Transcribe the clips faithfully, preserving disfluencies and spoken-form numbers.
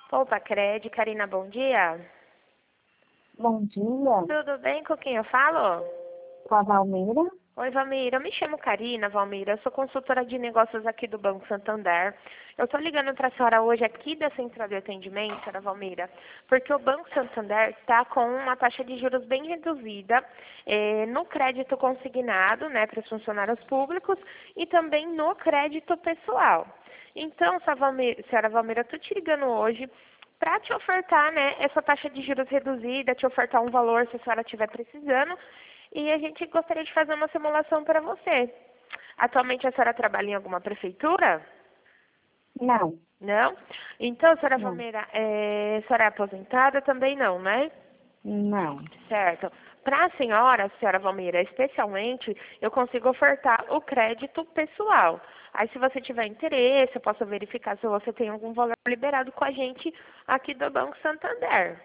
Opa, Cred, Karina, bom dia. Bom dia, Tudo bem? Com quem eu falo? com a Valmira. Oi, Valmira. Eu me chamo Karina, Valmira. Eu sou consultora de negócios aqui do Banco Santander. Eu estou ligando para a senhora hoje aqui da Central de Atendimento, senhora Valmira, porque o Banco Santander está com uma taxa de juros bem reduzida eh, no crédito consignado, né, para os funcionários públicos e também no crédito pessoal. Então, senhora Valmira, senhora Valmira, eu estou te ligando hoje para te ofertar, né, essa taxa de juros reduzida, te ofertar um valor se a senhora estiver precisando, e a gente gostaria de fazer uma simulação para você. Atualmente a senhora trabalha em alguma prefeitura? Não, Não? Então, senhora não, Valmeira, é, a senhora é aposentada? Também não, né? não. Certo. Para a senhora, senhora Valmeira, especialmente, eu consigo ofertar o crédito pessoal. Aí, se você tiver interesse, eu posso verificar se você tem algum valor liberado com a gente aqui do Banco Santander.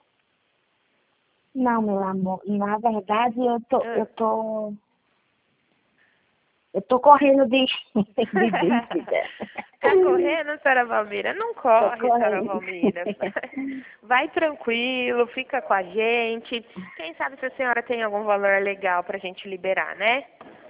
Não, meu amor. Na verdade, eu tô, Ah. eu tô, eu tô correndo de, de dívida. Tá correndo, senhora Valmira? Não Tô corre, senhora correndo. Valmira. Vai tranquilo, fica com a gente. Quem sabe se a senhora tem algum valor legal pra gente liberar, né?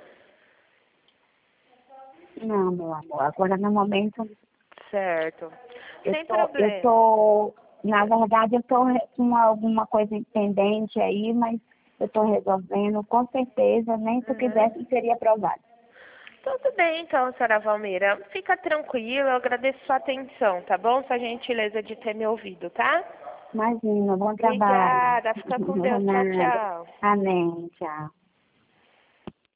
Não, meu amor. Agora, no momento, Certo. eu Sem tô, eu problema. tô, na verdade, eu tô com alguma coisa pendente aí, mas eu tô resolvendo. Com certeza, nem se eu Uhum. quisesse, seria aprovado. Tudo bem, então, senhora Valmira. Fica tranquila, eu agradeço sua atenção, tá bom? Sua gentileza de ter me ouvido, tá? Imagina, bom trabalho. Obrigada. Fica com Não é Deus. Tchau, nada. tchau. Amém. Tchau.